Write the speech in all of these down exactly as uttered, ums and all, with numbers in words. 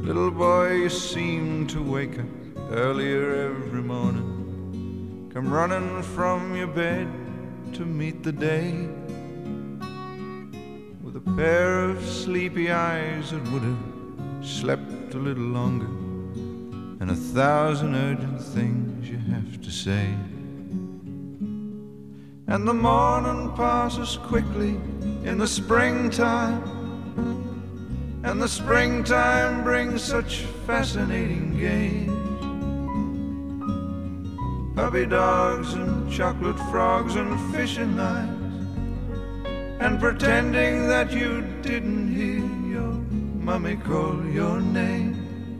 Little boy, you seem to wake up earlier every morning, come running from your bed to meet the day, with a pair of sleepy eyes that would have slept a little longer, and a thousand urgent things you have to say. And the morning passes quickly in the springtime, and the springtime brings such fascinating games. Puppy dogs and chocolate frogs and fishing lines, and pretending that you didn't hear your mummy call your name.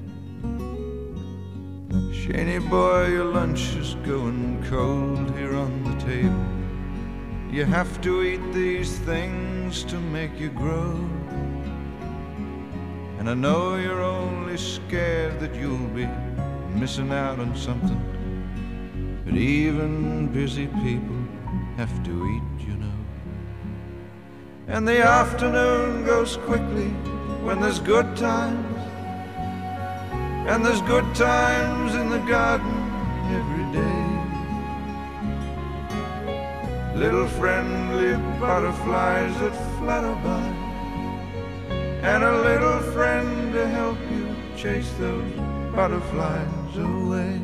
Shaney boy, your lunch is going cold here on the table. You have to eat these things to make you grow. And I know you're only scared that you'll be missing out on something, but even busy people have to eat, you know. And the afternoon goes quickly when there's good times, and there's good times in the garden every day. Little friendly butterflies that flutter by, and a little friend to help you chase those butterflies away.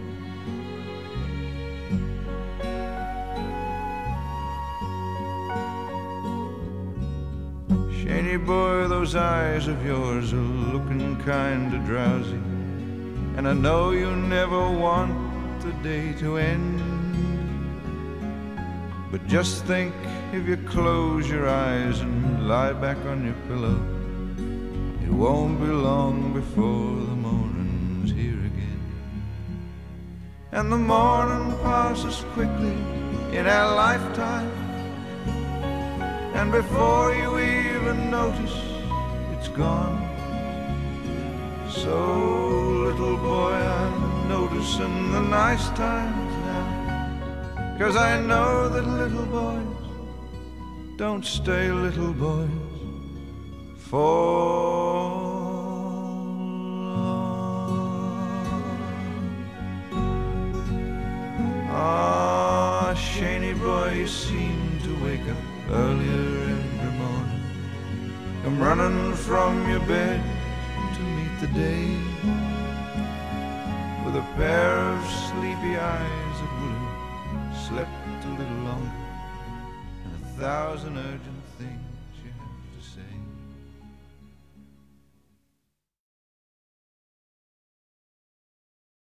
Shaney boy, those eyes of yours are looking kinda drowsy, and I know you never want the day to end. But just think, if you close your eyes and lie back on your pillow, it won't be long before the morning's here again. And the morning passes quickly in our lifetime, and before you even notice, it's gone. So, little boy, I'm noticing the nice times now, 'cause I know that little boys don't stay little boys for long. Ah, Shaney boy, you seem to wake up earlier every morning, come running from your bed to meet the day, with a pair of sleepy eyes that would have slept a little longer, and a thousand urgent things